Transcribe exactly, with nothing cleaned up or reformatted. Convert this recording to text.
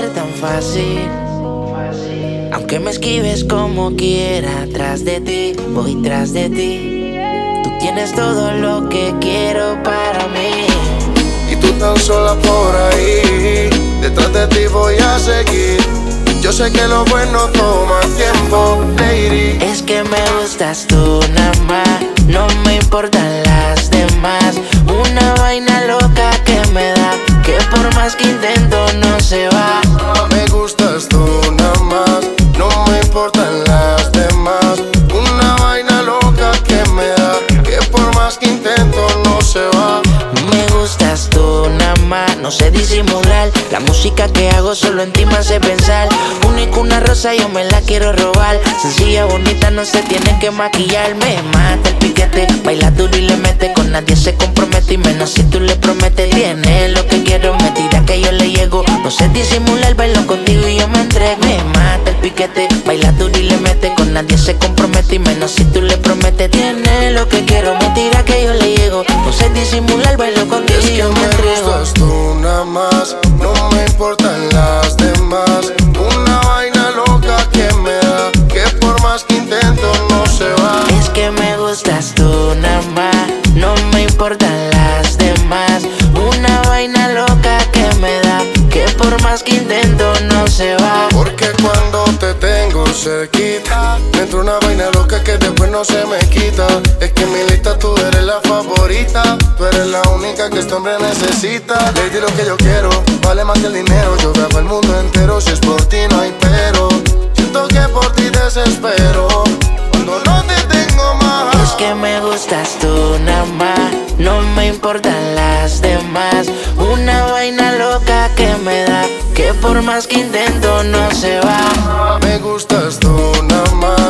ser tan fácil. Aunque me esquives como quiera, tras de ti, voy tras de ti. Tú tienes todo lo que quiero para mí. Y tú tan sola por ahí, detrás de ti voy a seguir. Yo sé que lo bueno toma tiempo, lady. Es que me gustas tú nada más, no me importan las demás. Una vaina loca que me da, que por más que intento no se va. Me gustas tú nada más, no me importan las demás. Una vaina loca que me da, que por más que intento no se va. Me gustas tú nada más, no sé disimular. La música que hago solo en ti me hace pensar. Única una rosa, yo me la quiero robar. Sencilla, bonita, no se tiene que maquillar. Me mata el piquete, baila duro y le mete. Con nadie se compromete y menos si tú le prometes. Tiene lo que quiero, me tira que yo le llego. No sé disimular, bailo contigo y yo me entrego. Me mata el piquete, baila duro y le mete. Con nadie se compromete y menos si tú le prometes. Tiene lo que quiero, me tira que yo le llego. No sé disimular, bailo contigo y yo me entrego. Me gustas tú nada más, no me importan las demás. Una vaina loca que me da, que por más que intento no se va. Es que me gustas tú nada más, no me importan las demás. Una vaina loca que me da, que por más que intento no se va. Porque cuando te tengo cerquita, me entra una vaina loca que después no se me quita. Es que en mi lista tú eres la favorita, tú eres la única que este hombre necesita. Lady, lo que yo quiero vale más que el dinero. Yo viajo el mundo entero, si es por ti no hay pero. Siento que por ti desespero cuando no te tengo más. Es que me gustas tú nada más, no me importan las demás. Una vaina loca que me da, que por más que intento no se va. Me gustas tú nada más,